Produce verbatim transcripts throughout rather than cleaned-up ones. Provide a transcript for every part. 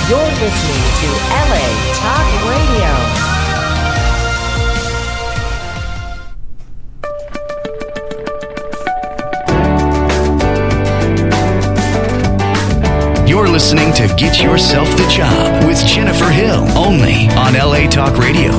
You're listening to L A Talk Radio. You're listening to Get Yourself the Job with Jennifer Hill, only on L A Talk Radio.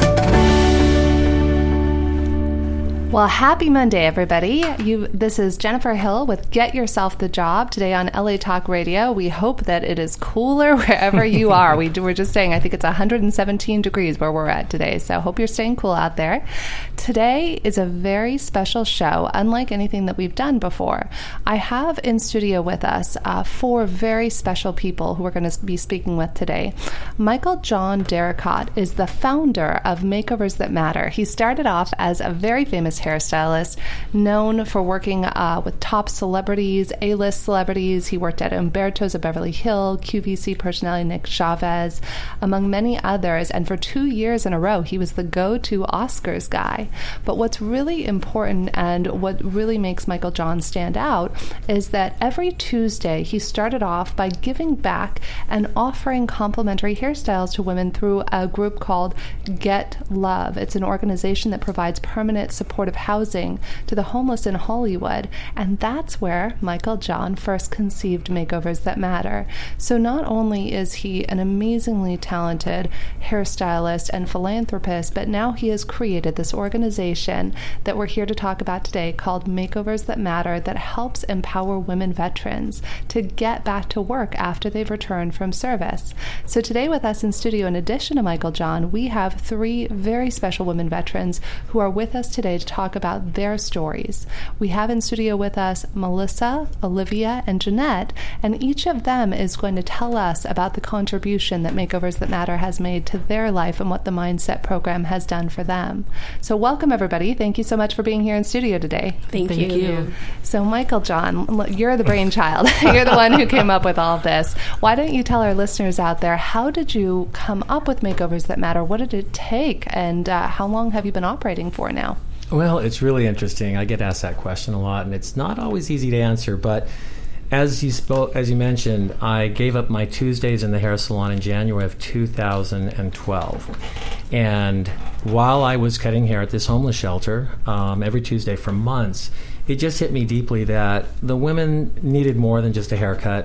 Well, happy Monday, everybody. You, this is Jennifer Hill with Get Yourself the Job today on L A Talk Radio. We hope that it is cooler wherever you are. We do, we're just saying, I think it's one hundred seventeen degrees where we're at today, so hope you're staying cool out there. Today is a very special show, unlike anything that we've done before. I have in studio with us uh, four very special people who we're going to be speaking with today. Michael John Darracott is the founder of Makeovers That Matter. He started off as a very famous hairstylist, known for working uh, with top celebrities, A-list celebrities. He worked at Umberto's of Beverly Hills, Q V C personality Nick Chavez, among many others. And for two years in a row, he was the go-to Oscars guy. But what's really important and what really makes Michael John stand out is that every Tuesday he started off by giving back and offering complimentary hairstyles to women through a group called Get Love. It's an organization that provides permanent supportive housing to the homeless in Hollywood, and that's where Michael John first conceived Makeovers That Matter. So not only is he an amazingly talented hairstylist and philanthropist, but now he has created this organization that we're here to talk about today called Makeovers That Matter, that helps empower women veterans to get back to work after they've returned from service. So today with us in studio, in addition to Michael John, we have three very special women veterans who are with us today to talk about their stories. We have in studio with us Melissa, Olivia, and Jeanette, and each of them is going to tell us about the contribution that Makeovers That Matter has made to their life and what the Mindset program has done for them. So welcome, everybody. Thank you so much for being here in studio today. Thank, Thank you. you. So Michael John, you're the brainchild. You're the one who came up with all of this. Why don't you tell our listeners out there, how did you come up with Makeovers That Matter? What did it take? And uh, how long have you been operating for now? Well, it's really interesting. I get asked that question a lot, and it's not always easy to answer. But as you spoke, as you mentioned, I gave up my Tuesdays in the hair salon in January of two thousand twelve. And while I was cutting hair at this homeless shelter um, every Tuesday for months, it just hit me deeply that the women needed more than just a haircut.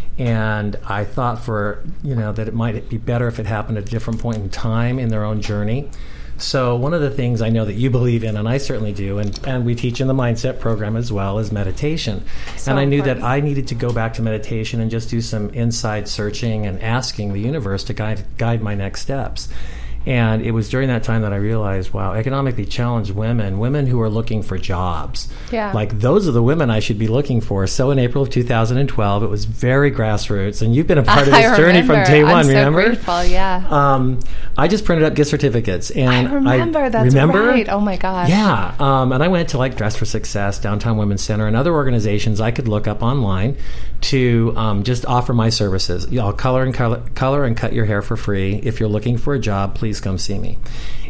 And I thought for, you know, that it might be better if it happened at a different point in time in their own journey. So one of the things I know that you believe in, and I certainly do, and, and we teach in the Mindset program as well, is meditation. So and I knew important. that I needed to go back to meditation and just do some inside searching and asking the universe to guide guide my next steps. And it was during that time that I realized, wow, economically challenged women, women who are looking for jobs, yeah. like those are the women I should be looking for. So in April of two thousand twelve, it was very grassroots, and you've been a part of this I journey remember. from day one, I'm remember? so grateful, yeah. Um, I just printed up gift certificates. And I remember, I, that's remember? right. Oh my gosh. Yeah, um, and I went to like Dress for Success, Downtown Women's Center, and other organizations I could look up online to um, just offer my services. I'll color and color, color and cut your hair for free. If you're looking for a job, please come see me.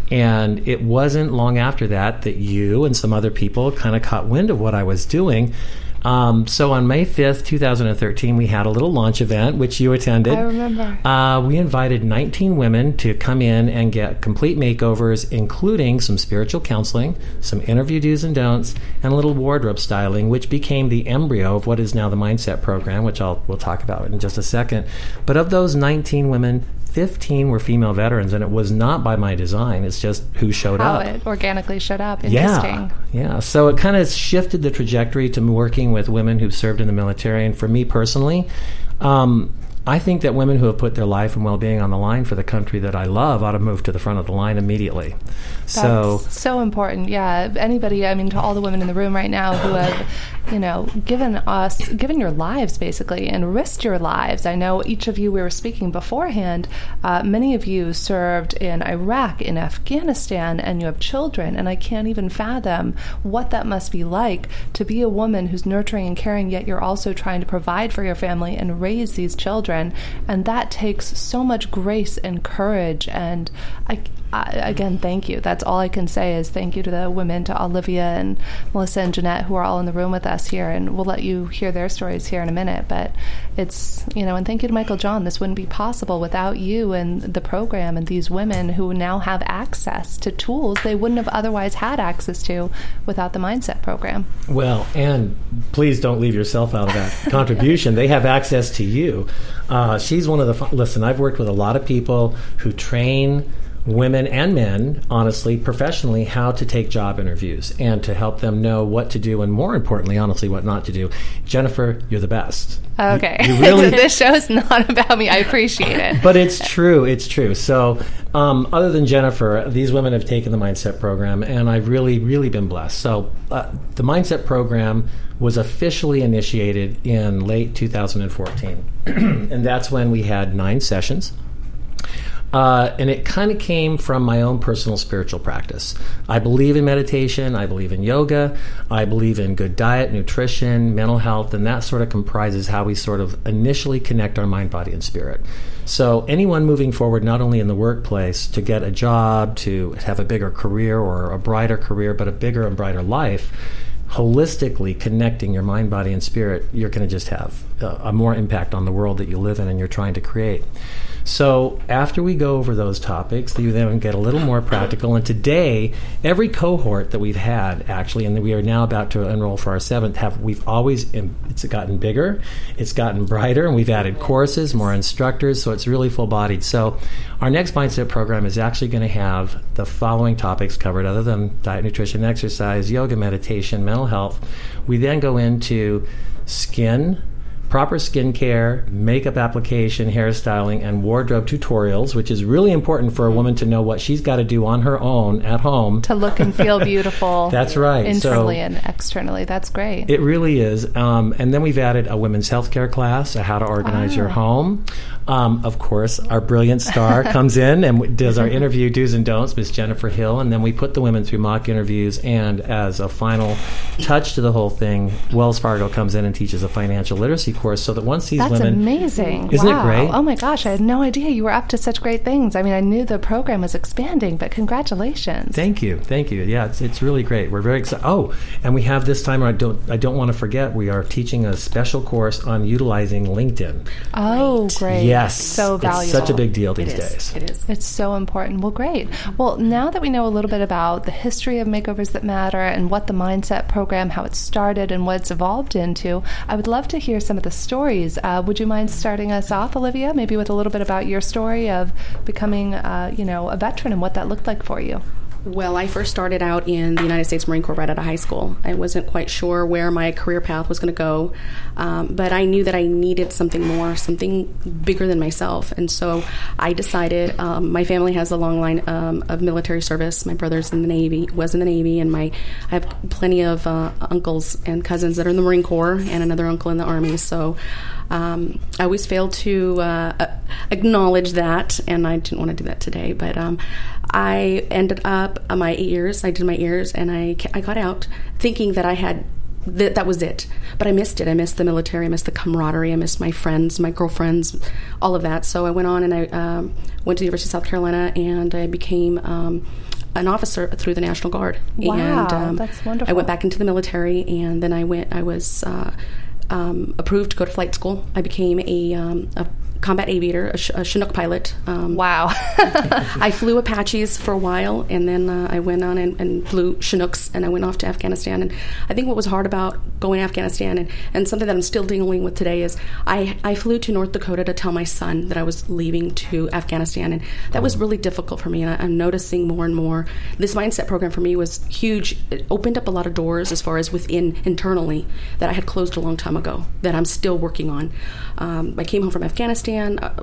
And it wasn't long after that that you and some other people kind of caught wind of what I was doing. Um, so on May fifth, twenty thirteen, we had a little launch event, which you attended. I remember. Uh, we invited nineteen women to come in and get complete makeovers, including some spiritual counseling, some interview do's and don'ts, and a little wardrobe styling, which became the embryo of what is now the Mindset program, which I'll we'll talk about in just a second. But of those nineteen women, fifteen were female veterans, and it was not by my design. It's just who showed How up. How it organically showed up. Interesting. Yeah, yeah. So it kind of shifted the trajectory to working with women who've served in the military. And for me personally, um, I think that women who have put their life and well-being on the line for the country that I love ought to move to the front of the line immediately. That's so so important. Yeah. Anybody, I mean, to all the women in the room right now who have, you know, given us, given your lives basically and risked your lives. I know each of you, we were speaking beforehand, uh, many of you served in Iraq, in Afghanistan, and you have children. And I can't even fathom what that must be like to be a woman who's nurturing and caring, yet you're also trying to provide for your family and raise these children. And that takes so much grace and courage. And I, I, again, thank you. That's all I can say is thank you to the women, to Olivia and Melissa and Jeanette, who are all in the room with us here, and we'll let you hear their stories here in a minute. But it's, you know, and thank you to Michael John. This wouldn't be possible without you and the program and these women who now have access to tools they wouldn't have otherwise had access to without the Mindset program. Well, and please don't leave yourself out of that contribution. They have access to you. Uh, she's one of the, fun- listen, I've worked with a lot of people who train women and men, honestly, professionally, how to take job interviews and to help them know what to do and, more importantly, honestly, what not to do. Jennifer, you're the best. Okay. You, you really, so this show is not about me. I appreciate it. But it's true. It's true. So um, other than Jennifer, these women have taken the Mindset program, and I've really, really been blessed. So uh, the Mindset program was officially initiated in late two thousand fourteen. And that's when we had nine sessions. Uh, and it kind of came from my own personal spiritual practice. I believe in meditation. I believe in yoga. I believe in good diet, nutrition, mental health, and that sort of comprises how we sort of initially connect our mind, body, and spirit. So anyone moving forward, not only in the workplace to get a job, to have a bigger career or a brighter career, but a bigger and brighter life, holistically connecting your mind, body, and spirit, you're going to just have a, a more impact on the world that you live in and you're trying to create. So after we go over those topics, you then get a little more practical. And today, every cohort that we've had, actually, and we are now about to enroll for our seventh, have we've always, it's gotten bigger, it's gotten brighter, and we've added courses, more instructors, so it's really full-bodied. So our next Mindset program is actually going to have the following topics covered, other than diet, nutrition, exercise, yoga, meditation, mental health. We then go into skin, proper skincare, makeup application, hairstyling, and wardrobe tutorials, which is really important for a woman to know what she's got to do on her own at home. To look and feel beautiful. That's right. Internally so and externally. That's great. It really is. Um, and then we've added a women's healthcare class, a how to organize ah. your home. Um, of course, our brilliant star comes in and does our interview do's and don'ts, Miss Jennifer Hill, and then we put the women through mock interviews, and as a final touch to the whole thing, Wells Fargo comes in and teaches a financial literacy course so that once these That's women... That's amazing. Isn't wow. it great? Oh my gosh, I had no idea you were up to such great things. I mean, I knew the program was expanding, but congratulations. Thank you. Thank you. Yeah, it's it's really great. We're very excited. Oh, and we have this time, I don't I don't want to forget, we are teaching a special course on utilizing LinkedIn. Oh, right. great. Yes. So valuable. It's such a big deal these it is. days. It is. It's so important. Well, great. Well, now that we know a little bit about the history of Makeovers That Matter and what the Mindset program, how it started and what it's evolved into, I would love to hear some of the stories. Uh, would you mind starting us off, Olivia, maybe with a little bit about your story of becoming, uh, you know, a veteran and what that looked like for you? Well, I first started out in the United States Marine Corps right out of high school. I wasn't quite sure where my career path was going to go, um, but I knew that I needed something more, something bigger than myself. And so I decided, um, my family has a long line um, of military service. My brother's in the Navy, was in the Navy, and my I have plenty of uh, uncles and cousins that are in the Marine Corps and another uncle in the Army. So Um, I always failed to uh, acknowledge that, and I didn't want to do that today. But um, I ended up uh, my ears. I did my ears, and I I got out thinking that I had that that was it. But I missed it. I missed the military. I missed the camaraderie. I missed my friends, my girlfriends, all of that. So I went on and I um, went to the University of South Carolina, and I became Um, an officer through the National Guard. Wow, and, um, that's wonderful. I went back into the military, and then I went. I was uh, um, approved to go to flight school. I became a, um, a combat aviator, a, sh- a Chinook pilot. Um, wow. I flew Apaches for a while, and then uh, I went on and, and flew Chinooks, and I went off to Afghanistan. And I think what was hard about going to Afghanistan, and, and something that I'm still dealing with today, is I, I flew to North Dakota to tell my son that I was leaving to Afghanistan, and that was really difficult for me. And I, I'm noticing more and more. This mindset program for me was huge. It opened up a lot of doors as far as within internally that I had closed a long time ago, that I'm still working on. Um, I came home from Afghanistan.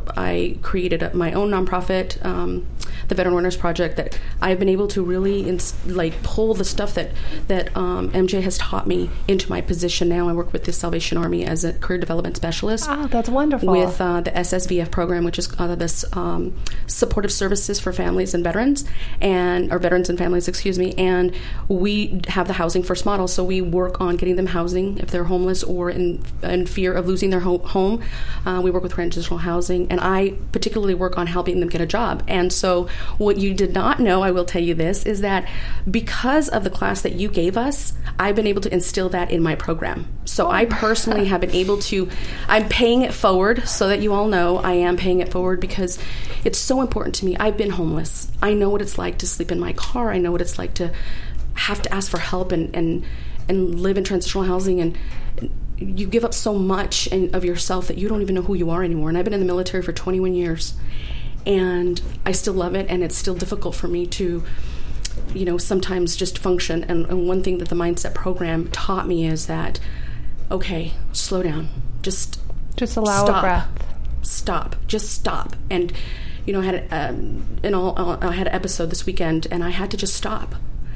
I created a, my own nonprofit, um, the Veteran Winners Project, that I've been able to really ins- like pull the stuff that that um, M J has taught me into my position now. I work with the Salvation Army as a career development specialist. Oh, that's wonderful. With uh, the S S V F program, which is uh, this um, supportive services for families and veterans, and or veterans and families, excuse me. And we have the Housing First model, so we work on getting them housing if they're homeless or in, in fear of losing their ho- home. Uh, we work with transitional housing, and I particularly work on helping them get a job. And so so what you did not know, I will tell you this, is that because of the class that you gave us, I've been able to instill that in my program. So I personally have been able to, I'm paying it forward so that you all know I am paying it forward because it's so important to me. I've been homeless. I know what it's like to sleep in my car. I know what it's like to have to ask for help and, and, and live in transitional housing, and you give up so much in, of yourself that you don't even know who you are anymore. And I've been in the military for twenty-one years, and I still love it, and it's still difficult for me to, you know, sometimes just function. And, and one thing that the Mindset program taught me is that, okay, slow down. Just Just allow stop. a breath. Stop. Just stop. And, you know, I had, um, in all, I had an episode this weekend, and I had to just stop.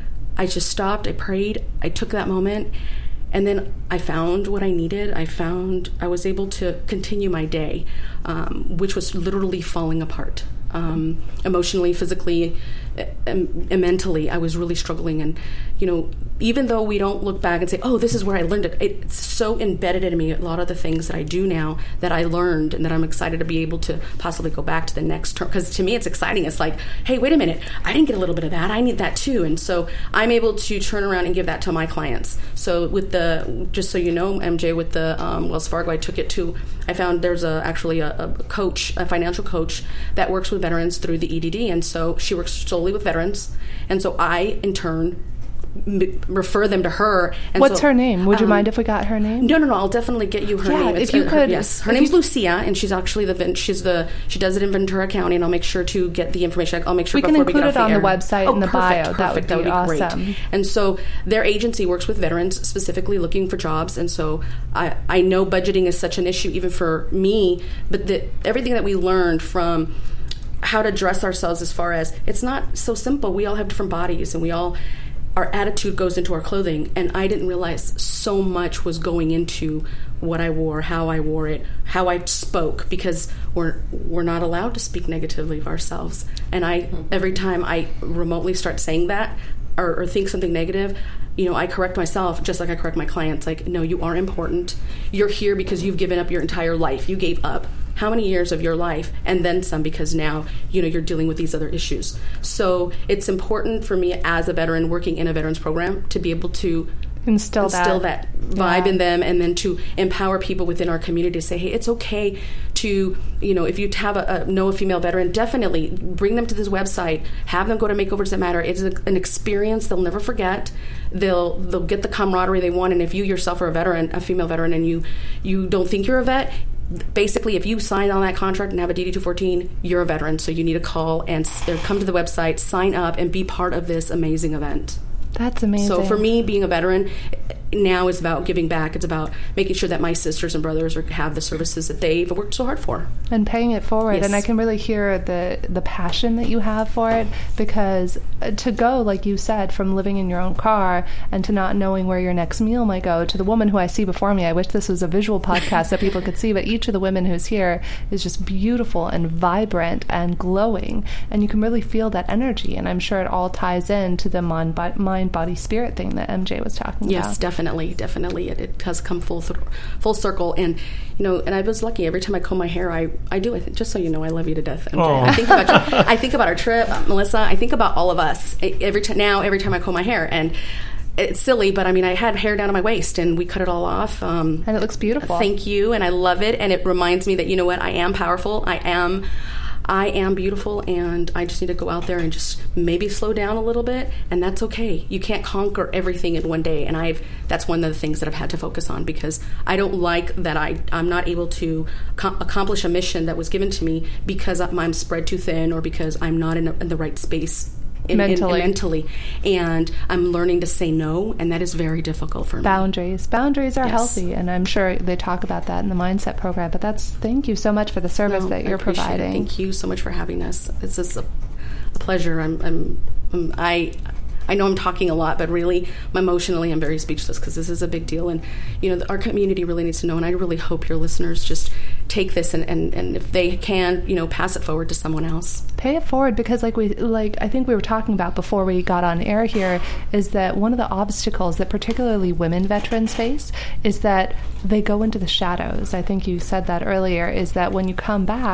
I just stopped, I prayed, I took that moment, and then I found what I needed. I found I was able to continue my day, um, which was literally falling apart. Um, emotionally, physically, and, and mentally, I was really struggling. And, you know, even though we don't look back and say, oh, this is where I learned it, it's so embedded in me, a lot of the things that I do now that I learned and that I'm excited to be able to possibly go back to the next term. Because to me, it's exciting. It's like, hey, wait a minute, I didn't get a little bit of that. I need that too. And so I'm able to turn around and give that to my clients. So with the, just so you know, M J, with the um, Wells Fargo, I took it to, I found there's a actually a, a coach, a financial coach that works with veterans through the E D D. And so she works solely with veterans. And so I, in turn, m- refer them to her. And What's so, her name? Would you um, mind if we got her name? No, no, no. I'll definitely get you her Yeah, name. if It's, you uh, could- yes, her if name's you- Lucia, and she's actually the she's the she does it in Ventura County, and I'll make sure to get the information. I'll make sure We can before we include get off it on the the air. website oh, in the perfect, bio. Perfect. That would that be would be awesome. great. And so their agency works with veterans specifically looking for jobs, and so I I know budgeting is such an issue even for me, but the, everything that we learned from how to dress ourselves, as far as it's not so simple. We all have different bodies, and we all, our attitude goes into our clothing, and I didn't realize so much was going into what I wore, how I wore it, how I spoke, because we're we're not allowed to speak negatively of ourselves. And I every time I remotely start saying that or, or think something negative, you know, I correct myself just like I correct my clients. Like, no, you are important. You're here because you've given up your entire life. You gave up how many years of your life and then some, because now, you know, you're dealing with these other issues. So it's important for me as a veteran working in a veterans program to be able to Instill, instill that. that, vibe Yeah. in them, and then to empower people within our community to say, hey, it's okay to, you know, if you have a, a know a female veteran, definitely bring them to this website, have them go to Makeovers That Matter. It's a, an experience they'll never forget. They'll they'll get the camaraderie they want. And if you yourself are a veteran, a female veteran, and you you don't think you're a vet, basically, if you sign on that contract and have a D D two fourteen, you're a veteran. So you need to call and s- or come to the website, sign up, and be part of this amazing event. That's amazing. So for me, being a veteran now is about giving back. It's about making sure that my sisters and brothers are, have the services that they've worked so hard for. And paying it forward. Yes. And I can really hear the the passion that you have for it, because to go, like you said, from living in your own car and to not knowing where your next meal might go, to the woman who I see before me. I wish this was a visual podcast so people could see, but each of the women who's here is just beautiful and vibrant and glowing, and you can really feel that energy. And I'm sure it all ties in to the mind, mind body, spirit thing that M J was talking Yes, about. definitely, definitely. It, it has come full th- full circle, and you know, and I was lucky. Every time I comb my hair, I, I do it. Just so you know, I love you to death, M J. Aw. I think about you, I think about our trip, uh, Melissa. I think about all of us every time now. Every time I comb my hair, and it's silly, but I mean, I had hair down to my waist, and we cut it all off. Um, And it looks beautiful. Thank you, and I love it, and it reminds me that, you know what, I am powerful. I am. I am beautiful, and I just need to go out there and just maybe slow down a little bit, and that's okay. You can't conquer everything in one day, and I've that's one of the things that I've had to focus on, because I don't like that I, I'm not able to co- accomplish a mission that was given to me because I'm, I'm spread too thin, or because I'm not in, a, in the right space in, Mentally. In, in mentally, and I'm learning to say no, and that is very difficult for me. Boundaries. Boundaries are Yes. healthy, and I'm sure they talk about that in the Mindset program. But that's thank you so much for the service No, that I you're appreciate it. providing. Thank you so much for having us. It's just a, a pleasure. I'm, I'm, I'm, I, I know I'm talking a lot, but really, emotionally, I'm very speechless, because this is a big deal, and you know, our community really needs to know. And I really hope your listeners just take this and, and, and if they can, you know, pass it forward to someone else. Pay it forward, because like we like I think we were talking about before we got on air here, is that one of the obstacles that particularly women veterans face is that they go into the shadows. I think you said that earlier, is that when you come back,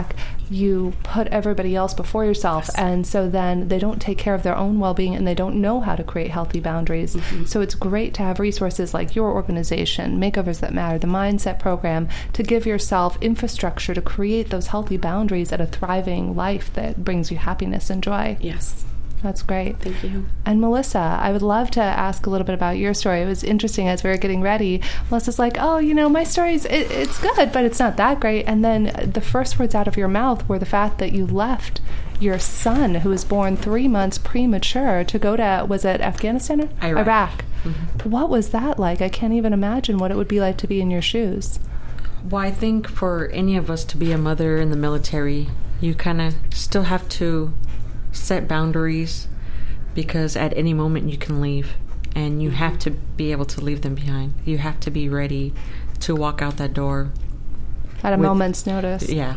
you put everybody else before yourself, Yes. and so then they don't take care of their own well-being, and they don't know how to create healthy boundaries. Mm-hmm. So it's great to have resources like your organization, Makeovers That Matter, the Mindset Program, to give yourself infrastructure to create those healthy boundaries at a thriving life that brings you happiness and joy. Yes. That's great. Thank you. And Melissa, I would love to ask a little bit about your story. It was interesting as we were getting ready. Melissa's like, oh, you know, my story's, it, it's good, but it's not that great. And then the first words out of your mouth were the fact that you left your son, who was born three months premature, to go to, was it Afghanistan? Or? Iraq. Iraq. Mm-hmm. What was that like? I can't even imagine what it would be like to be in your shoes. Well, I think for any of us to be a mother in the military, you kind of still have to set boundaries, because at any moment you can leave, and you have to be able to leave them behind. You have to be ready to walk out that door At a with- moment's notice. Yeah.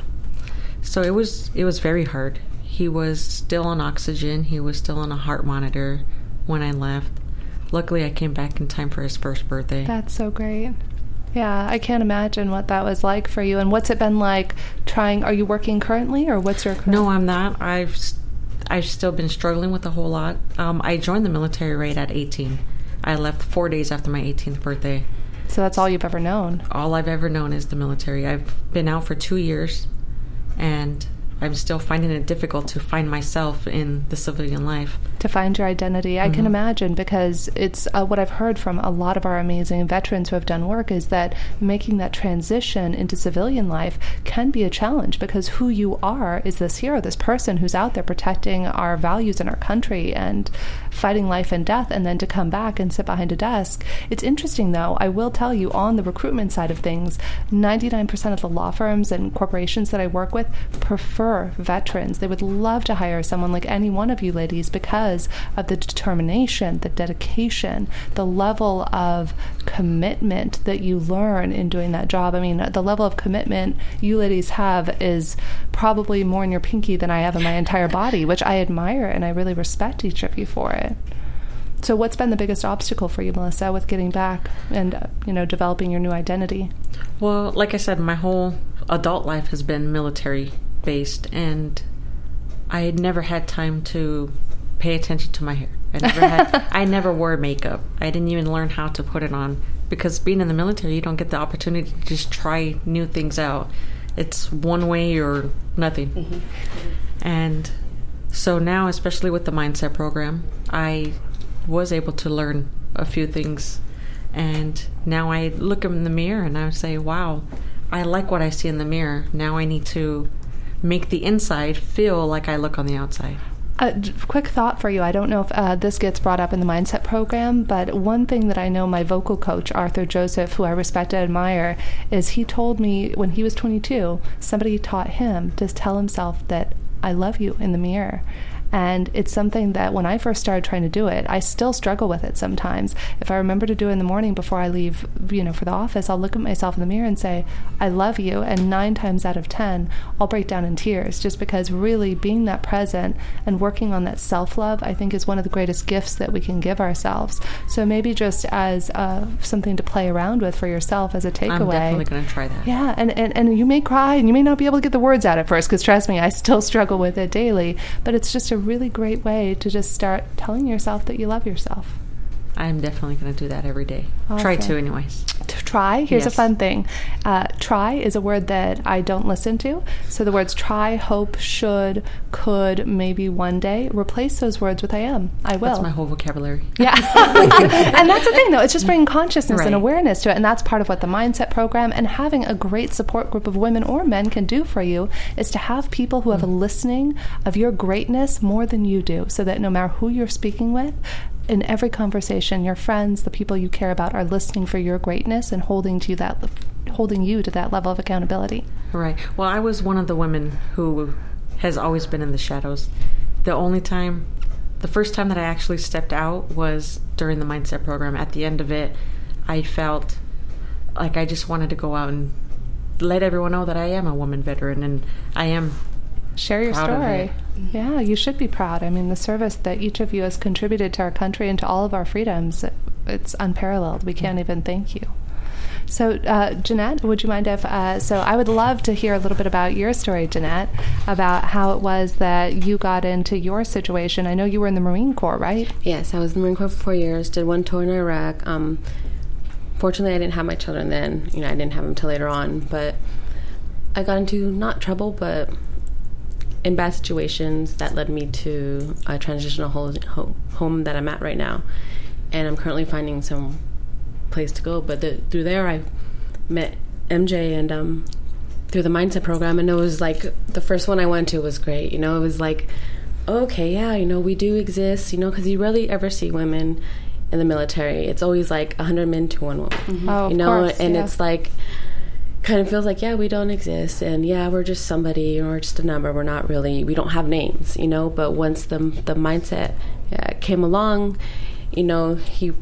So it was it was very hard. He was still on oxygen. He was still on a heart monitor when I left. Luckily, I came back in time for his first birthday. That's so great. Yeah, I can't imagine what that was like for you. And what's it been like trying, are you working currently, or what's your current? No, I'm not. I've s- I've still been struggling with a whole lot. Um, I joined the military right at eighteen. I left four days after my eighteenth birthday. So that's all you've ever known. All I've ever known is the military. I've been out for two years, and I'm still finding it difficult to find myself in the civilian life. To find your identity. I can imagine, because it's uh, what I've heard from a lot of our amazing veterans who have done work is that making that transition into civilian life can be a challenge, because who you are is this hero, this person who's out there protecting our values in our country and fighting life and death, and then to come back and sit behind a desk. It's interesting, though. I will tell you, on the recruitment side of things, ninety-nine percent of the law firms and corporations that I work with prefer veterans. They would love to hire someone like any one of you ladies because of the determination, the dedication, the level of commitment that you learn in doing that job. I mean, the level of commitment you ladies have is probably more in your pinky than I have in my entire body, which I admire, and I really respect each of you for it. So what's been the biggest obstacle for you, Melissa, with getting back and, uh, you know, developing your new identity? Well, like I said, my whole adult life has been military based, and I had never had time to pay attention to my hair. I never had I never wore makeup. I didn't even learn how to put it on, because being in the military, you don't get the opportunity to just try new things out. It's one way or nothing. Mm-hmm. And so now, especially with the Mindset Program, I was able to learn a few things, and now I look in the mirror and I say, wow, I like what I see in the mirror. Now I need to make the inside feel like I look on the outside. A j- quick thought for you. I don't know if uh, this gets brought up in the Mindset Program, but one thing that I know my vocal coach, Arthur Joseph, who I respect and admire, is he told me when he was twenty-two, somebody taught him to tell himself that I love you in the mirror. And it's something that when I first started trying to do it, I still struggle with it sometimes. If I remember to do it in the morning before I leave, you know, for the office, I'll look at myself in the mirror and say, I love you. And nine times out of ten, I'll break down in tears, just because really being that present and working on that self-love, I think, is one of the greatest gifts that we can give ourselves. So maybe just as uh, something to play around with for yourself as a takeaway. I'm definitely going to try that. Yeah, and, and, and you may cry and you may not be able to get the words out at first, because trust me, I still struggle with it daily. But it's just a really great way to just start telling yourself that you love yourself. I'm definitely going to do that every day. Awesome. Try to anyways. To try, here's Yes. a fun thing. Uh, try is a word that I don't listen to. So the words try, hope, should, could, maybe one day, replace those words with I am. I will. That's my whole vocabulary. Yeah. And that's the thing, though. It's just bringing consciousness Right. and awareness to it. And that's part of what the Mindset Program and having a great support group of women or men can do for you, is to have people who have a listening of your greatness more than you do, so that no matter who you're speaking with, in every conversation, your friends, the people you care about, are listening for your greatness and holding to you that, holding you to that level of accountability. Right. Well, I was one of the women who has always been in the shadows. The only time, the first time that I actually stepped out was during the Mindset Program. At the end of it, I felt like I just wanted to go out and let everyone know that I am a woman veteran, and I am Share your proud of story. it. Yeah, you should be proud. I mean, the service that each of you has contributed to our country and to all of our freedoms, it's unparalleled. We can't even thank you. So, uh, Jeanette, would you mind if, uh, so I would love to hear a little bit about your story, Jeanette, about how it was that you got into your situation. I know you were in the Marine Corps, right? Yes, I was in the Marine Corps for four years, did one tour in Iraq. Um, fortunately, I didn't have my children then. You know, I didn't have them till later on, but I got into not trouble, but in bad situations that led me to a transitional ho- home that I'm at right now. And I'm currently finding some place to go. But the, through there, I met M J and um, through the Mindset program. And it was like the first one I went to was great. You know, it was like, okay, yeah, you know, we do exist, you know, because you rarely ever see women in the military. It's always like one hundred men to one woman. Mm-hmm. Oh, you know, of course, and yeah. it's like, kind of feels like, yeah, we don't exist, and yeah, we're just somebody, or just a number. We're not really, we don't have names, you know. But once the the mindset uh, came along, you know, he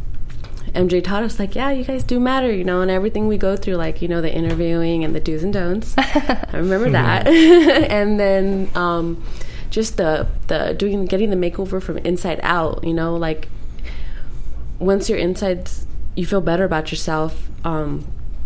M J taught us, like, yeah, you guys do matter, you know, and everything we go through, like, you know, the interviewing and the do's and don'ts. I remember that. And then um, just the the doing getting the makeover from inside out, you know, like once you're inside, you feel better about yourself. Um,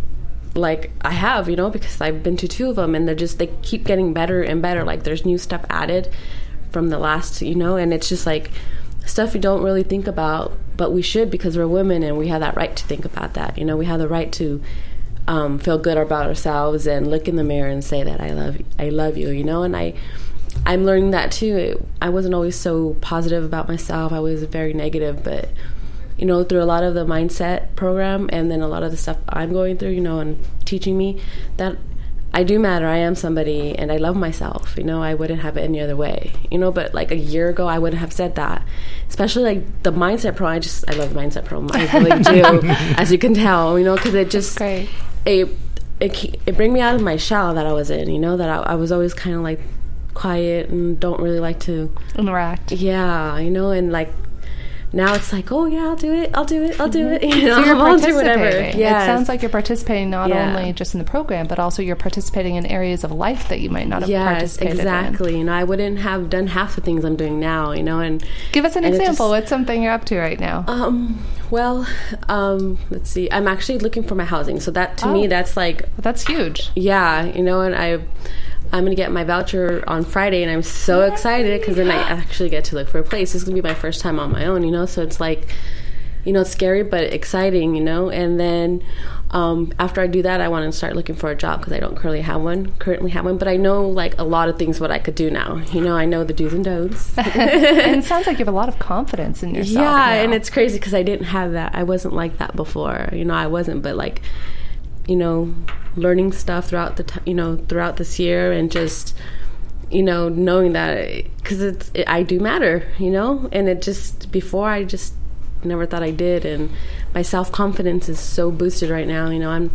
like I have, you know, because I've been to two of them, and they're just, they keep getting better and better. Like there's new stuff added from the last, you know, and it's just like stuff you don't really think about, but we should, because we're women and we have that right to think about that. You know, we have the right to um, feel good about ourselves and look in the mirror and say that I love, I love you, you know. And I, I'm learning that too. It, I wasn't always so positive about myself. I was very negative, but you know, through a lot of the mindset program and then a lot of the stuff I'm going through, you know, and teaching me that I do matter. I am somebody, and I love myself. You know, I wouldn't have it any other way. You know, but like a year ago, I wouldn't have said that. Especially like the mindset pro. I just, I love the mindset pro. I really do, as you can tell. You know, because it just, Great. it it it bring me out of my shell that I was in. You know, that I, I was always kind of like quiet and don't really like to interact. Yeah, you know, and like. Now it's like, oh yeah, I'll do it, I'll do it, I'll do it. You know, So you're I'll do participating. whatever. Yes. It sounds like you're participating not Yeah. only just in the program, but also you're participating in areas of life that you might not have Yes, participated exactly. in. You know, I wouldn't have done half the things I'm doing now. You know, and Give us an and it example. just- What's something you're up to right now? Um. Well, um. Let's see. I'm actually looking for my housing. So that to Oh. me, that's like, That's huge. yeah. You know, and I. I'm going to get my voucher on Friday, and I'm so excited because then I actually get to look for a place. This is going to be my first time on my own, you know, so it's like, you know, it's scary but exciting, you know. And then um, after I do that, I want to start looking for a job because I don't currently have one, currently have one, but I know like a lot of things what I could do now. You know, I know the do's and don'ts. And it sounds like you have a lot of confidence in yourself. Yeah, now. and it's crazy because I didn't have that. I wasn't like that before. You know, I wasn't, but like, you know, learning stuff throughout the, t- you know, throughout this year, and just, you know, knowing that, because it's, it, I do matter, you know, and it just, before I just never thought I did, and my self-confidence is so boosted right now. You know, I'm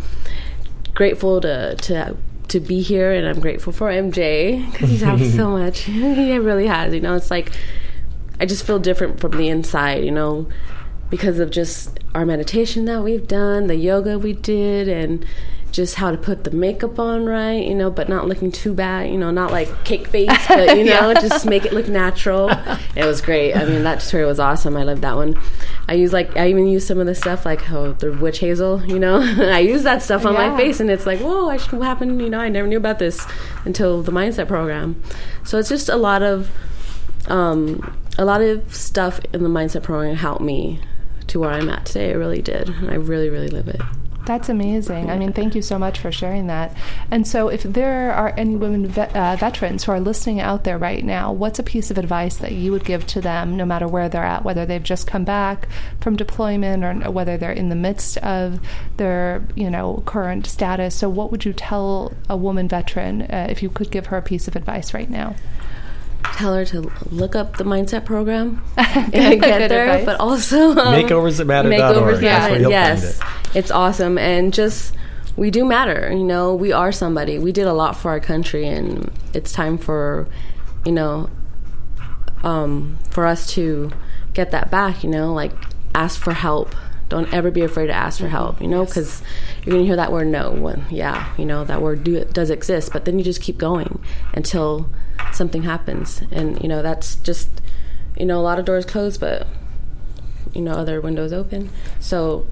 grateful to, to, to be here, and I'm grateful for M J because he's helped so much. He really has, you know. It's like, I just feel different from the inside, you know, because of just our meditation that we've done, the yoga we did, and just how to put the makeup on right, you know, but not looking too bad, you know, not like cake face, but, you know, just make it look natural. It was great. I mean, that tutorial was awesome. I loved that one. I use like, I even use some of the stuff like oh, the witch hazel, you know. I use that stuff on Yeah. my face, and it's like, whoa, I should, what happened? You know, I never knew about this until the mindset program. So it's just a lot of, um, a lot of stuff in the mindset program helped me to where I'm at today. It really did. And I really, really live it. That's amazing. I mean, thank you so much for sharing that. And so if there are any women vet, uh, veterans who are listening out there right now, what's a piece of advice that you would give to them, no matter where they're at, whether they've just come back from deployment or whether they're in the midst of their, you know, current status? So what would you tell a woman veteran uh, if you could give her a piece of advice right now? Tell her to look up the mindset program and Good get there, advice. but also um, makeovers that matter dot org. makeovers That's where you'll yes, find it. It's awesome, and just we do matter. You know, we are somebody. We did a lot for our country, and it's time for, you know, um, for us to get that back. You know, like ask for help. Don't ever be afraid to ask for help, you know, because you're going to hear that word no. When, yeah, you know, that word do, does exist, but then you just keep going until something happens. And, you know, that's just, you know, a lot of doors close, but, you know, other windows open. So,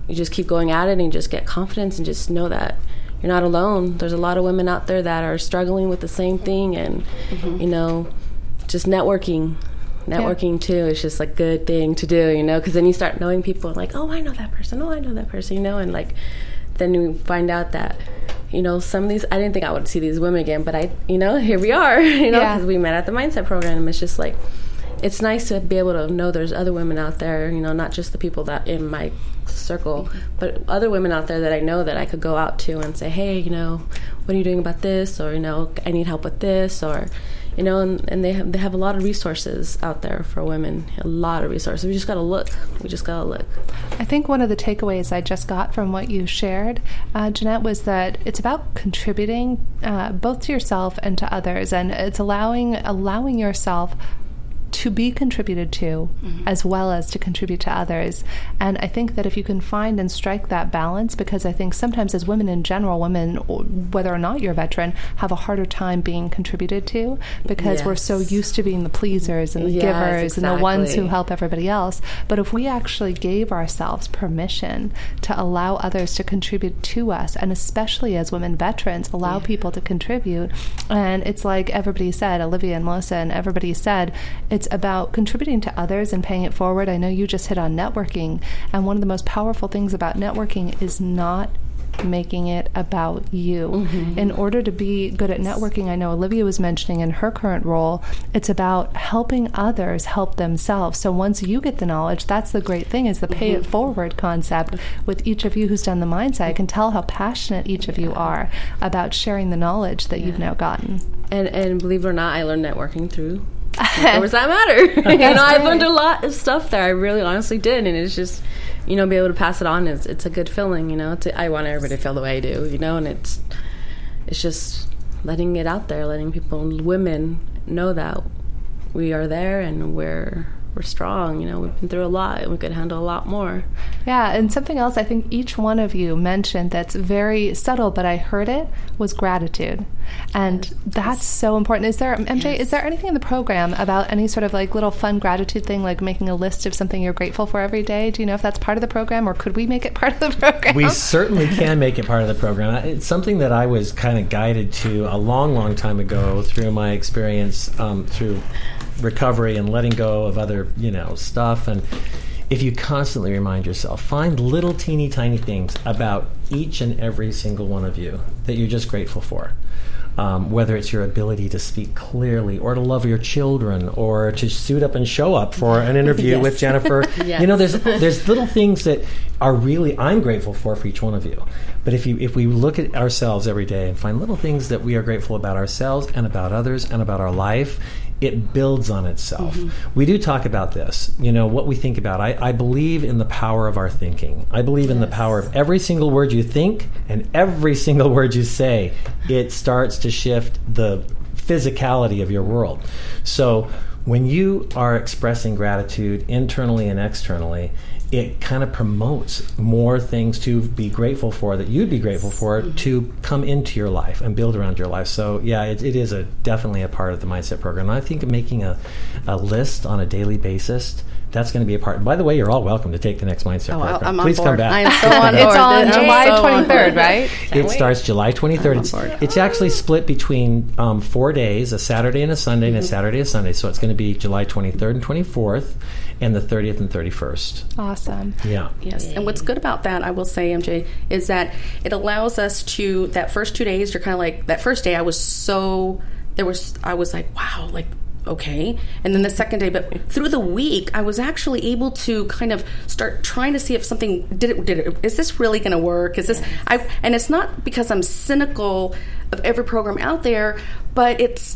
you just keep going at it and you just get confidence and just know that you're not alone. There's a lot of women out there that are struggling with the same thing, and mm-hmm. you know, just networking. Networking, yeah. too, is just a good thing to do, you know, because then you start knowing people like, oh, I know that person, oh, I know that person, you know, and like, then you find out that, you know, some of these, I didn't think I would see these women again, but I, you know, here we are, you know, because yeah. we met at the Mindset program. It's just like, it's nice to be able to know there's other women out there, you know, not just the people that in my circle, but other women out there that I know that I could go out to and say, hey, you know, what are you doing about this? Or, you know, I need help with this, or, you know, and, and they have they have a lot of resources out there for women, a lot of resources. We just got to look. We just got to look. I think one of the takeaways I just got from what you shared, uh, Jeanette, was that it's about contributing uh, both to yourself and to others, and it's allowing allowing yourself to be contributed to, mm-hmm. as well as to contribute to others. And I think that if you can find and strike that balance, because I think sometimes as women in general, women, whether or not you're a veteran, have a harder time being contributed to, because yes. we're so used to being the pleasers and the yes, givers exactly. and the ones who help everybody else. But if we actually gave ourselves permission to allow others to contribute to us, and especially as women veterans, allow yeah. people to contribute, and it's like everybody said, Olivia and Melissa and everybody said, it's about contributing to others and paying it forward. I know you just hit on networking, and one of the most powerful things about networking is not making it about you. Mm-hmm. In order to be good at networking, I know Olivia was mentioning in her current role, it's about helping others help themselves. So once you get the knowledge, that's the great thing, is the pay mm-hmm. it forward concept with each of you who's done the mindset. I can tell how passionate each of you are about sharing the knowledge that yeah. you've now gotten. And and believe it or not, I learned networking through Does that matter? you know, I learned a lot of stuff there. I really honestly did, and it's just, you know, be able to pass it on is it's a good feeling. You know, to, I want everybody to feel the way I do. You know, and it's it's just letting it out there, letting people, women, know that we are there and we're we're strong. You know, we've been through a lot and we could handle a lot more. Yeah, and something else I think each one of you mentioned that's very subtle, but I heard it, was gratitude. And yes. that's so important. Is there, M J, yes. is there anything in the program about any sort of like little fun gratitude thing, like making a list of something you're grateful for every day? Do you know if that's part of the program, or could we make it part of the program? We certainly can make it part of the program. It's something that I was kind of guided to a long, long time ago through my experience um, through recovery and letting go of other, you know, stuff. And if you constantly remind yourself, find little teeny tiny things about each and every single one of you that you're just grateful for. Um, whether it's your ability to speak clearly, or to love your children, or to suit up and show up for an interview yes. with Jennifer. yes. You know, there's there's little things that are really, I'm grateful for for each one of you. But if you if we look at ourselves every day and find little things that we are grateful about ourselves and about others and about our life, it builds on itself. Mm-hmm. We do talk about this, you know, what we think about. I, I believe in the power of our thinking. I believe yes. in the power of every single word you think and every single word you say. It starts to shift the physicality of your world. So when you are expressing gratitude internally and externally, it kind of promotes more things to be grateful for, that you'd be grateful for, to come into your life and build around your life. So yeah, it, it is a definitely a part of the Mindset program. And I think making a, a list on a daily basis, that's going to be a part. And by the way, you're all welcome to take the next Mindset oh, program. I'm Please on come board. back. I am so on board. It's on July so twenty-third, right? Can't it wait. starts July twenty-third. It's, it's actually split between um, four days, a Saturday and a Sunday, mm-hmm. and a Saturday and a Sunday. So it's going to be July twenty-third and twenty-fourth, and the thirtieth and thirty-first. Awesome. Yeah. Yes. And what's good about that, I will say, M J, is that it allows us to, that first two days, you're kind of like, that first day I was so, there was, I was like, wow, like, okay. And then the second day, but through the week, I was actually able to kind of start trying to see if something, did it, did it, is this really going to work? Is this, I, and it's not because I'm cynical of every program out there, but it's,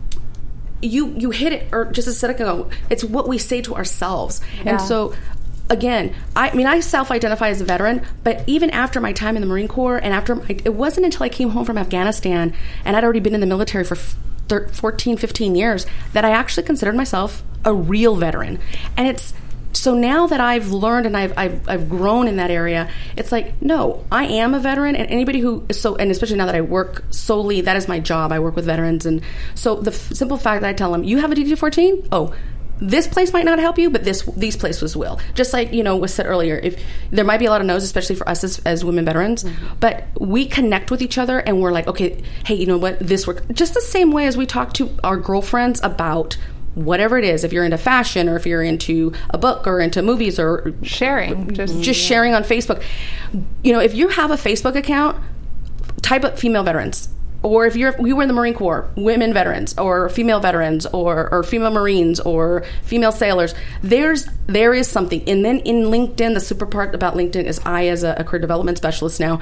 you, you hit it, or just a second ago, it's what we say to ourselves. Yeah. And so, again, I, I mean, I self-identify as a veteran, but even after my time in the Marine Corps, and after, my, it wasn't until I came home from Afghanistan, and I'd already been in the military for fourteen, fifteen years, that I actually considered myself a real veteran. And it's, so now that I've learned and I've, I've I've grown in that area, it's like, no, I am a veteran, and anybody who is so, and especially now that I work solely, that is my job, I work with veterans, and so the f- simple fact that I tell them, you have a D D fourteen? Oh, this place might not help you, but this these places will. Just like, you know, was said earlier, if there might be a lot of no's, especially for us as, as women veterans, mm-hmm. but we connect with each other and we're like, okay, hey, you know what, this works. Just the same way as we talk to our girlfriends about whatever it is, if you're into fashion or if you're into a book or into movies or sharing, just, just yeah. sharing on Facebook. You know, if you have a Facebook account, type up female veterans. Or if you're you were in the Marine Corps, women veterans, or female veterans, or, or female Marines, or female sailors, there's there is something. And then in LinkedIn, the super part about LinkedIn is I, as a, a career development specialist now,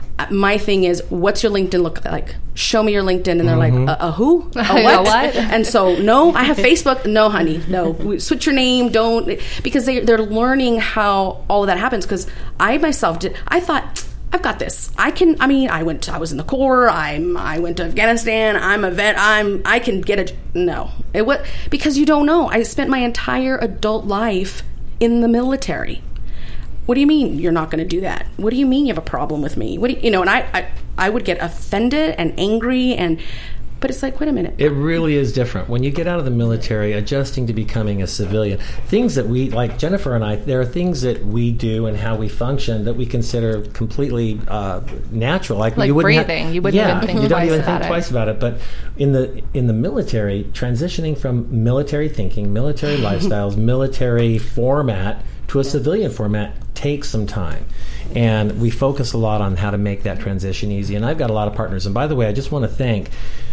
my thing is, what's your LinkedIn look like? Show me your LinkedIn. And they're mm-hmm. like, a, a who? A what? what? And so, no, I have Facebook. No, honey, no. Switch your name. Don't. Because they, they're learning how all of that happens. Because I myself did, I thought, I've got this. I can, I mean, I went, to, I was in the Corps. I'm, I went to Afghanistan. I'm a vet. I'm, I can get a, no. It was, because you don't know. I spent my entire adult life in the military. What do you mean you're not going to do that? What do you mean you have a problem with me? What do you, you know, and I, I, I would get offended and angry and, but it's like, wait a minute. It really is different. When you get out of the military, adjusting to becoming a civilian, things that we, like Jennifer and I, there are things that we do and how we function that we consider completely uh, natural. Like, like you wouldn't breathing. Have, you wouldn't yeah, even think you don't twice even about think it. twice about it. But in the in the military, transitioning from military thinking, military lifestyles, military format to a civilian format takes some time. And we focus a lot on how to make that transition easy. And I've got a lot of partners. And by the way, I just want to thank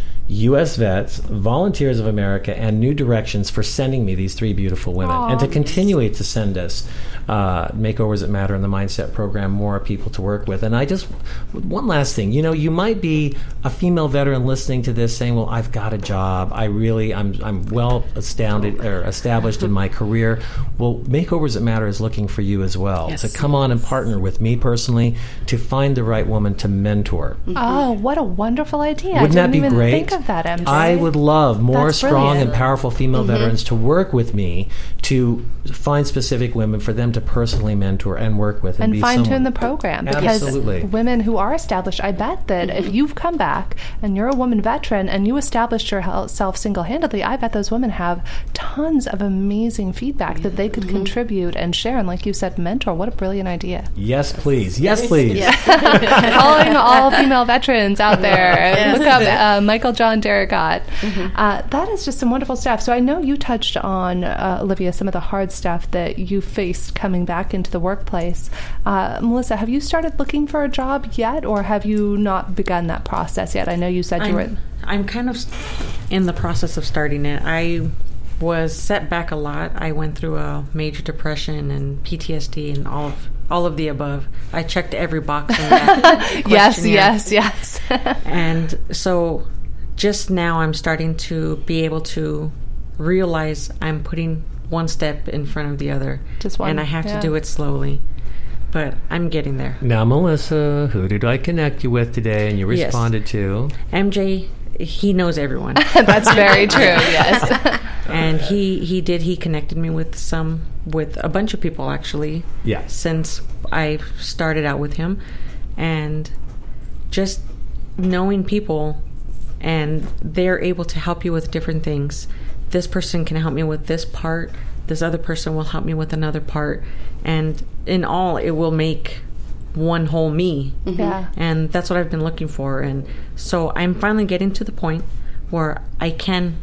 U S Vets, Volunteers of America, and New Directions for sending me these three beautiful women, Aww. and to continue to send us uh, Makeovers That Matter in the Mindset Program, more people to work with. And I just, one last thing, you know, you might be a female veteran listening to this saying, well, I've got a job. I really, I'm I'm well astounded or established in my career. Well, Makeovers That Matter is looking for you as well. Yes. To come on and partner with me personally to find the right woman to mentor. Mm-hmm. Oh, what a wonderful idea. Wouldn't I that didn't be even great? think of that, M J. I would love more That's strong brilliant. and powerful female mm-hmm. veterans to work with me to find specific women for them to personally mentor and work with. And, and be fine-tune someone. the program. Because Absolutely. women who are established, I bet that mm-hmm. if you've come back and you're a woman veteran and you established yourself single-handedly, I bet those women have tons of amazing feedback that they could mm-hmm. contribute and share. And like you said, mentor. What a brilliant idea. Yes, please. Yes, please. Yes. Calling all female veterans out there. Yes. Look up uh, Michael John Darrigot. Mm-hmm. Uh, that is just some wonderful stuff. So I know you touched on, uh, Olivia, some of the hard stuff that you faced coming back into the workplace. Uh, Melissa, have you started looking for a job yet, or have you not begun that process yet? I know you said I'm, you were... I'm kind of in the process of starting it. I was set back a lot. I went through a major depression and P T S D and all of all of the above. I checked every box in that Yes, yes, yes. And so just now I'm starting to be able to realize I'm putting one step in front of the other. Just one, and I have yeah. to do it slowly. But I'm getting there. Now, Melissa, who did I connect you with today? And you Yes. responded to? M J, he knows everyone. That's very true, yes. And he, he did, he connected me with some, with a bunch of people actually. Yeah. Since I started out with him. And just knowing people and they're able to help you with different things. This person can help me with this part. This other person will help me with another part. And in all, it will make one whole me. Mm-hmm. Yeah. And that's what I've been looking for. And so I'm finally getting to the point where I can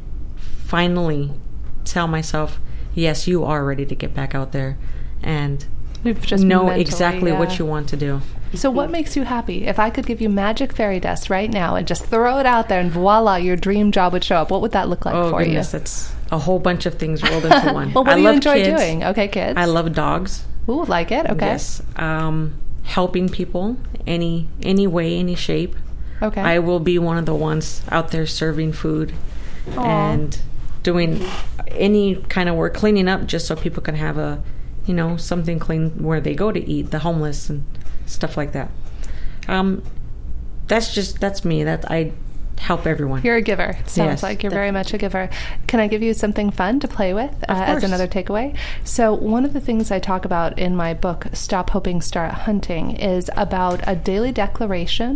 finally tell myself, yes, you are ready to get back out there and We've just know mentally, exactly yeah. what you want to do. So what makes you happy? If I could give you magic fairy dust right now and just throw it out there and voila, your dream job would show up, what would that look like oh, for goodness, you? it's a whole bunch of things rolled into one. Well, what I do you love enjoy kids. doing? Okay, kids. I love dogs. Ooh, like it? Okay. Yes. Um, helping people any any way, any shape. Okay. I will be one of the ones out there serving food Aww. and doing any kind of work, cleaning up just so people can have a, you know, something clean where they go to eat, the homeless and stuff like that. Um, that's just, that's me. That I help everyone. You're a giver. It sounds Yes, like you're very much a giver. Can I give you something fun to play with uh, as course. another takeaway? So one of the things I talk about in my book, Stop Hoping, Start Hunting, is about a daily declaration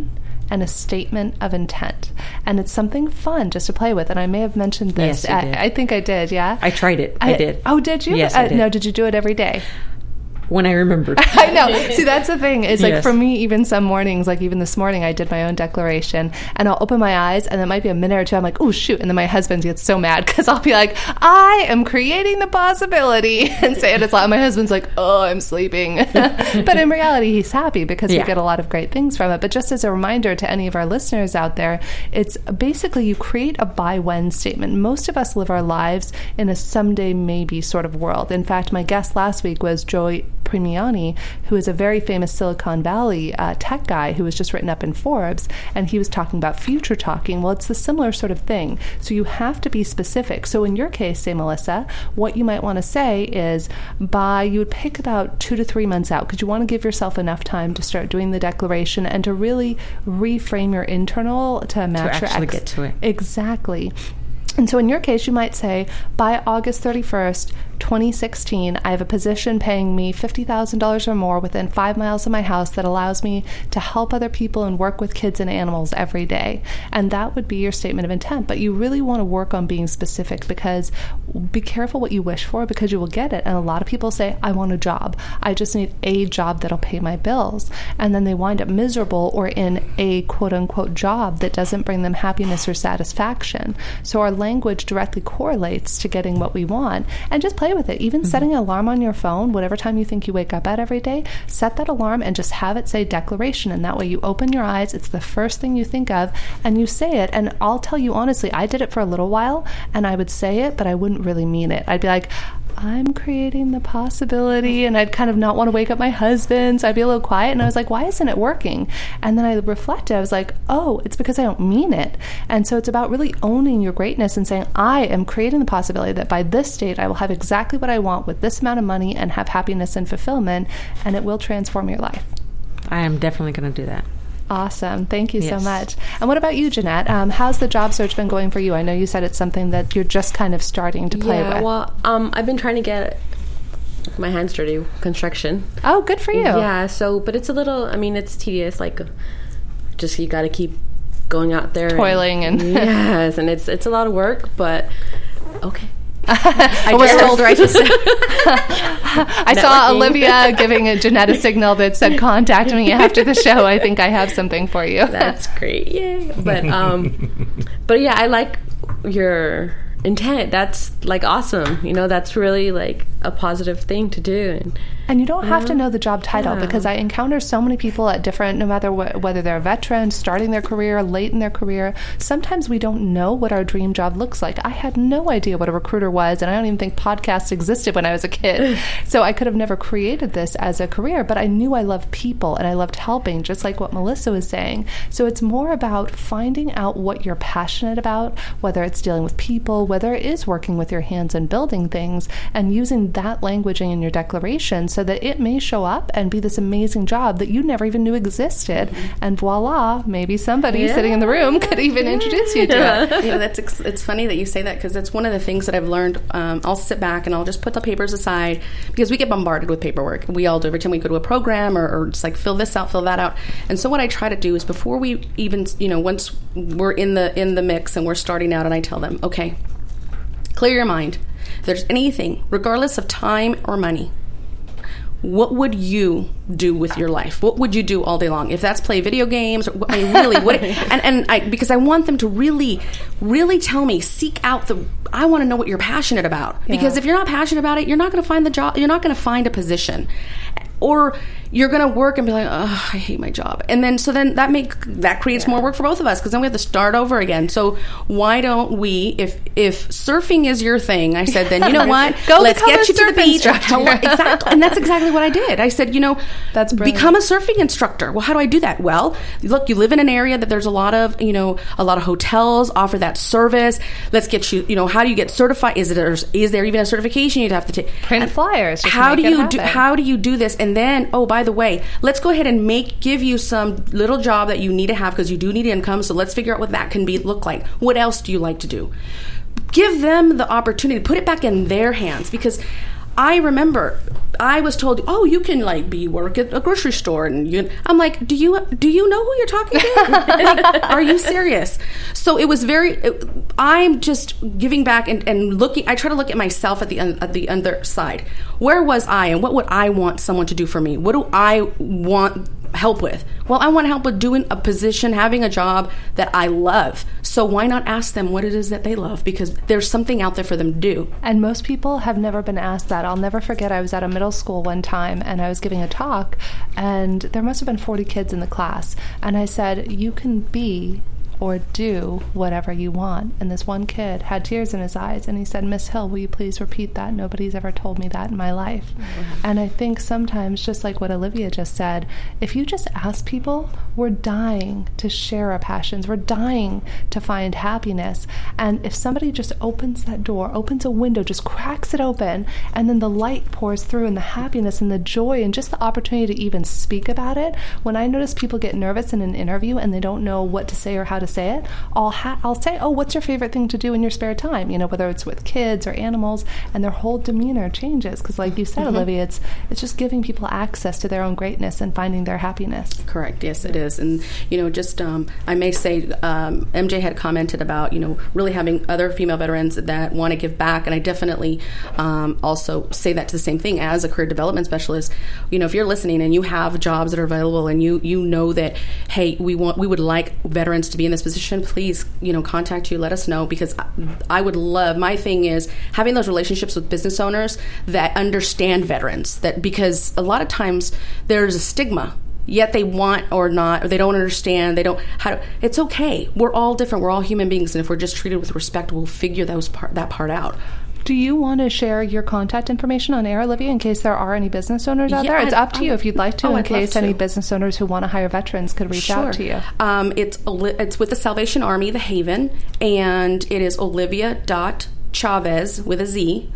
and a statement of intent. And it's something fun just to play with. And I may have mentioned this. Yes, you did. I, I think I did, yeah? I tried it. I, I did. Oh, did you? Yes, uh, I did. No, did you do it every day? When I remembered. I know. See, that's the thing. Is like Yes. for me, even some mornings, like even this morning, I did my own declaration, and I'll open my eyes, and it might be a minute or two. I'm like, oh shoot, and then my husband gets so mad because I'll be like, I am creating the possibility, and say it as loud. My husband's like, oh, I'm sleeping, but in reality, he's happy because Yeah. we get a lot of great things from it. But just as a reminder to any of our listeners out there, it's basically you create a by when statement. Most of us live our lives in a someday maybe sort of world. In fact, my guest last week was Joy Premiani, who is a very famous Silicon Valley uh, tech guy who was just written up in Forbes, and he was talking about future talking. Well, it's the similar sort of thing. So you have to be specific. So in your case, say, Melissa, what you might want to say is by, you would pick about two to three months out because you want to give yourself enough time to start doing the declaration and to really reframe your internal to match To your actually ex- get to it. Exactly. And so in your case, you might say, by August thirty-first, twenty sixteen, I have a position paying me fifty thousand dollars or more within five miles of my house that allows me to help other people and work with kids and animals every day. And that would be your statement of intent. But you really want to work on being specific, because be careful what you wish for, because you will get it. And a lot of people say, I want a job. I just need a job that'll pay my bills. And then they wind up miserable or in a quote unquote job that doesn't bring them happiness or satisfaction. So our language directly correlates to getting what we want. And just play with it. Even mm-hmm. setting an alarm on your phone, whatever time you think you wake up at every day, set that alarm and just have it say declaration. And that way you open your eyes, it's the first thing you think of, and you say it. And I'll tell you honestly, I did it for a little while, and I would say it, but I wouldn't really mean it. I'd be like, I'm creating the possibility, and I'd kind of not want to wake up my husband, so I'd be a little quiet, and I was like, why isn't it working? And then I reflected, I was like, oh, it's because I don't mean it. And so it's about really owning your greatness and saying, I am creating the possibility that by this date I will have exactly what I want with this amount of money and have happiness and fulfillment, and it will transform your life. I am definitely going to do that. Awesome. Thank you Yes. so much. And what about you, Jeanette? Um, how's the job search been going for you? I know you said it's something that you're just kind of starting to play yeah, with. well, um, I've been trying to get my hands dirty with construction. Oh, good for you. Yeah, so, but it's a little, I mean, it's tedious. Like, just you got to keep going out there. Toiling and... and yes, and it's it's a lot of work, but okay. I just told her I just I saw Olivia giving a Jeanette a signal that said contact me after the show. I think I have something for you. That's great. Yay. But um but yeah, I like your intent. That's like awesome. You know, that's really like a positive thing to do. And And you don't have to know the job title, Yeah. because I encounter so many people at different, no matter wh- whether they're veterans, starting their career, late in their career, sometimes we don't know what our dream job looks like. I had no idea what a recruiter was, and I don't even think podcasts existed when I was a kid. So I could have never created this as a career, but I knew I loved people and I loved helping, just like what Melissa was saying. So it's more about finding out what you're passionate about, whether it's dealing with people, whether it is working with your hands and building things, and using that languaging in your declaration so that it may show up and be this amazing job that you never even knew existed. Mm-hmm. And voila, maybe somebody Yeah. sitting in the room could even Yeah. introduce you to Yeah. it. You know, that's ex- it's funny that you say that, because that's one of the things that I've learned. Um, I'll sit back and I'll just put the papers aside, because we get bombarded with paperwork. We all do every time we go to a program, or, or just like fill this out, fill that out. And so what I try to do is, before we even, you know, once we're in the in the mix and we're starting out, and I tell them, okay, clear your mind. If there's anything, regardless of time or money, what would you do with your life? What would you do all day long? If that's play video games, or, I mean, really, what? And and I, because I want them to really, really tell me, seek out the. I want to know what you're passionate about. Yeah. Because if you're not passionate about it, you're not going to find the job. You're not going to find a position, or you're going to work and be like, oh, I hate my job. And then, so then that make that creates more work for both of us, because then we have to start over again. So why don't we, if if surfing is your thing, I said, then you know what? Go Let's become get a you to the surf beach. instructor. Exactly. And that's exactly what I did. I said, you know, That's brilliant. become a surfing instructor. Well, how do I do that? Well, look, you live in an area that there's a lot of, you know, a lot of hotels offer that service. Let's get you, you know, how do you get certified? Is it, is there even a certification you'd have to take? Print And flyers. Just How make do it you do, happen. how do you do this? And then, oh, by the way, let's go ahead and make, give you some little job that you need to have, because you do need income. So let's figure out what that can be, look like. What else do you like to do? Give them the opportunity, put it back in their hands, because I remember I was told, oh, you can like be work at a grocery store, and you, I'm like, do you do you know who you're talking to? Like, are you serious? So it was very. It, I'm just giving back and, and looking. I try to look at myself at the at the other side. Where was I, and what would I want someone to do for me? What do I want help with? Well, I want help with doing a position, having a job that I love. So why not ask them what it is that they love? Because there's something out there for them to do. And most people have never been asked that. I'll never forget, I was at a middle school one time and I was giving a talk, and there must have been forty kids in the class. And I said, you can be or do whatever you want. And this one kid had tears in his eyes, and he said, Miss Hill, will you please repeat that? Nobody's ever told me that in my life. Mm-hmm. And I think sometimes, just like what Olivia just said, if you just ask people, we're dying to share our passions. We're dying to find happiness. And if somebody just opens that door, opens a window, just cracks it open, and then the light pours through, and the happiness and the joy and just the opportunity to even speak about it. When I notice people get nervous in an interview and they don't know what to say or how to say it, I'll ha- I'll say, oh, what's your favorite thing to do in your spare time? You know, whether it's with kids or animals, and their whole demeanor changes. Because like you said, mm-hmm. Olivia, it's it's just giving people access to their own greatness and finding their happiness. Correct. Yes, it is. And, you know, just um, I may say um, M J had commented about, you know, really having other female veterans that want to give back. And I definitely um, also say that to the same thing as a career development specialist. You know, if you're listening and you have jobs that are available and you, you know that, hey, we want we would like veterans to be in this position, please, you know, contact you, let us know, because I, I would love, my thing is having those relationships with business owners that understand veterans, that because a lot of times there's a stigma, yet they want or not, or they don't understand, they don't, how to, it's okay. We're all different. We're all human beings. And if we're just treated with respect, we'll figure those part, that part out. Do you want to share your contact information on air, Olivia, in case there are any business owners out yeah, there? It's I'd, up to I'd, you if you'd like to, oh, in I'd case any to. business owners who want to hire veterans could reach sure. out to you. Um, it's it's with the Salvation Army, the Haven, and it is Olivia dot Chavez with a Z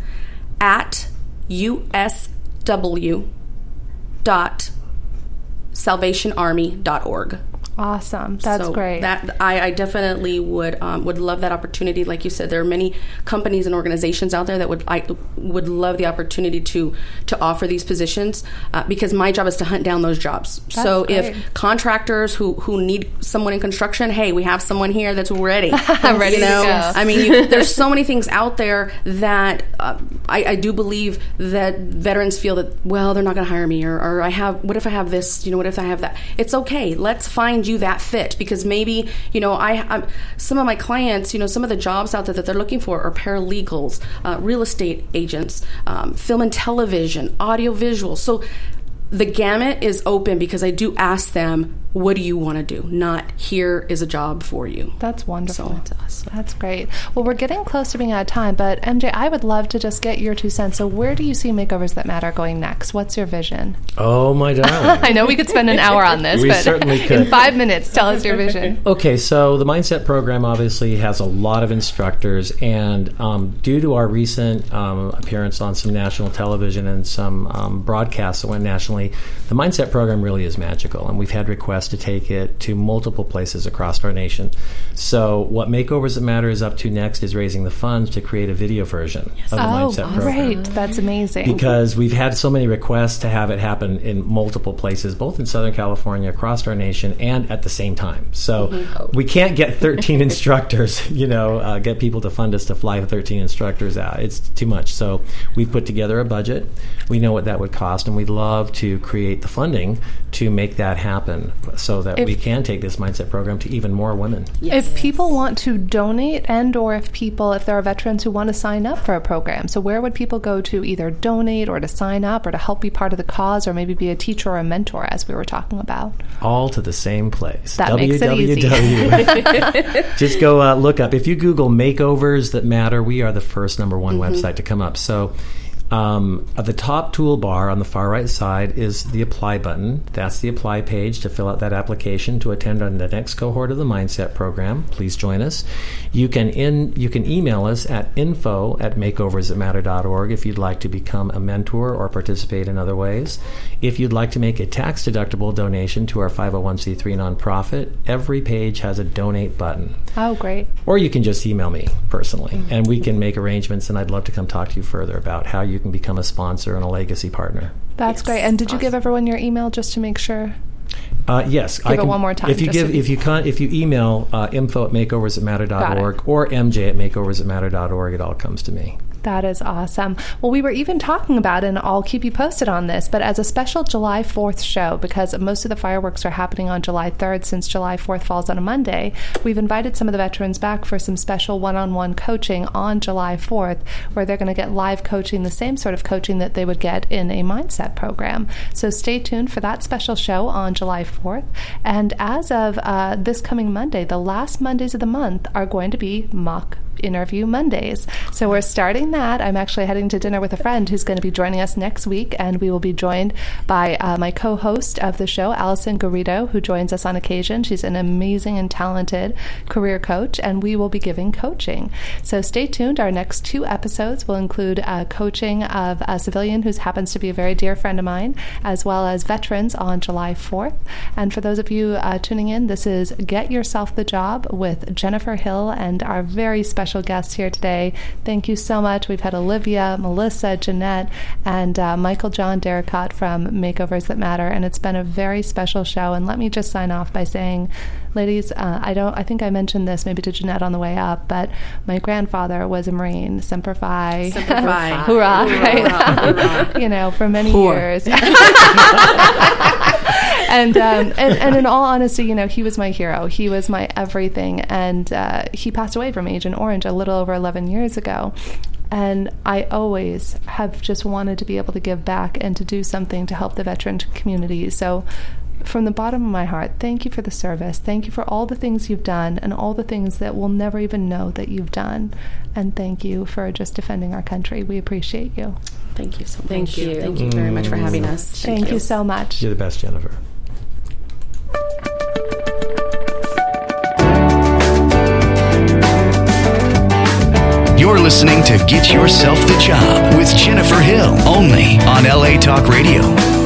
at U S W dot salvation army dot org. Awesome. That's so great. That I, I definitely would um, would love that opportunity. Like you said, there are many companies and organizations out there that would I would love the opportunity to to offer these positions uh, because my job is to hunt down those jobs. That's so great. If contractors who, who need someone in construction, hey, we have someone here that's ready. I'm ready you know? to go. I mean, you, there's so many things out there that uh, I, I do believe that veterans feel that, well, they're not going to hire me, or, or I have, what if I have this, you know, what if I have that? It's okay. Let's find you that fit, because maybe, you know, I I'm, some of my clients, you know, some of the jobs out there that they're looking for are paralegals, uh, real estate agents, um, film and television, audio visual. So the gamut is open, because I do ask them, what do you want to do? Not, here is a job for you. That's wonderful. So, to us. That's great. Well, we're getting close to being out of time, but M J, I would love to just get your two cents. So where do you see Makeovers That Matter going next? What's your vision? Oh, my darling. I know we could spend an hour on this, We but certainly could. in five minutes, tell us your vision. Okay, so the Mindset program obviously has a lot of instructors, and um, due to our recent um, appearance on some national television and some um, broadcasts that went nationally, the Mindset program really is magical, and we've had requests to take it to multiple places across our nation. So what Makeovers That Matter is up to next is raising the funds to create a video version yes. of the oh, Mindset program. Great. That's amazing. Because we've had so many requests to have it happen in multiple places, both in Southern California, across our nation, and at the same time. So mm-hmm. we can't get thirteen instructors, you know, uh, get people to fund us to fly thirteen instructors out. It's too much. So we've put together a budget. We know what that would cost, and we'd love to create the funding to make that happen so that if, we can take this Mindset program to even more women. Yes. If people want to donate, and or if people, if there are veterans who want to sign up for a program, so where would people go to either donate or to sign up or to help be part of the cause, or maybe be a teacher or a mentor, as we were talking about? All to the same place. That makes it easy. Just go uh, look up. If you Google Makeovers That Matter, we are the first number one mm-hmm. website to come up. So Um, at the top toolbar on the far right side is the apply button. That's the apply page to fill out that application to attend on the next cohort of the Mindset program. Please join us. You can in you can email us at info at makeovers that matter dot org if you'd like to become a mentor or participate in other ways. If you'd like to make a tax-deductible donation to our five oh one c three nonprofit, every page has a donate button. Oh, great. Or you can just email me personally, mm-hmm. and we can make arrangements, and I'd love to come talk to you further about how you you can become a sponsor and a legacy partner. That's Yes. great. And did you Awesome. give everyone your email just to make sure? Uh, yes, Give it one more time, If you just give, so- if you con- if you email uh, info at makeovers at matter Got dot it. org or M J at makeovers at matter dot org, it all comes to me. That is awesome. Well, we were even talking about, and I'll keep you posted on this, but as a special July fourth show, because most of the fireworks are happening on July third, since July fourth falls on a Monday, we've invited some of the veterans back for some special one-on-one coaching on July fourth, where they're going to get live coaching, the same sort of coaching that they would get in a mindset program. So stay tuned for that special show on July fourth. And as of uh, this coming Monday, the last Mondays of the month are going to be mock interview Mondays. So we're starting that. I'm actually heading to dinner with a friend who's going to be joining us next week, and we will be joined by uh, my co-host of the show, Allison Garrido, who joins us on occasion. She's an amazing and talented career coach, and we will be giving coaching. So stay tuned. Our next two episodes will include uh, coaching of a civilian who happens to be a very dear friend of mine, as well as veterans on July fourth. And for those of you uh, tuning in, this is Get Yourself the Job with Jennifer Hill and our very special guests here today. Thank you so much. We've had Olivia, Melissa, Jeanette, and uh, Michael John Derricott from Makeovers That Matter, and it's been a very special show. And let me just sign off by saying, ladies, uh, I don't. I think I mentioned this maybe to Jeanette on the way up, but my grandfather was a Marine, Semper Fi, Semper Fi. Hoorah, right? Hoorah, hoorah. You know, for many Whore. years. And, um, and and in all honesty, you know, he was my hero. He was my everything. And uh, he passed away from Agent Orange a little over eleven years ago. And I always have just wanted to be able to give back and to do something to help the veteran community. So from the bottom of my heart, thank you for the service. Thank you for all the things you've done and all the things that we'll never even know that you've done. And thank you for just defending our country. We appreciate you. Thank you so much. Thank you. Thank you very much for having us. Thank, you so much. You're the best, Jennifer. You're listening to Get Yourself the Job with Jennifer Hill, only on L A Talk Radio.